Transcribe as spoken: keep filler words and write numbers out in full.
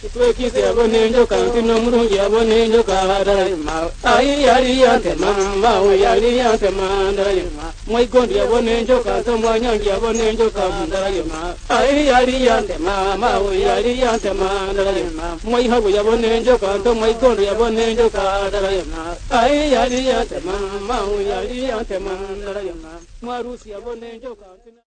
Twekisi yabone njoka ntino murungi yabone njoka darayima ai yari yante mama o yari yante mandarayima Mwaikondi yabone njoka tomwanyangi yabone njoka darayima ai yari yante mama o yari yante mandarayima Mwaihabu yabone njoka tomwaikondi yabone njoka darayima ai yari yante mama o yari yante mandarayima Mwarusi yabone njoka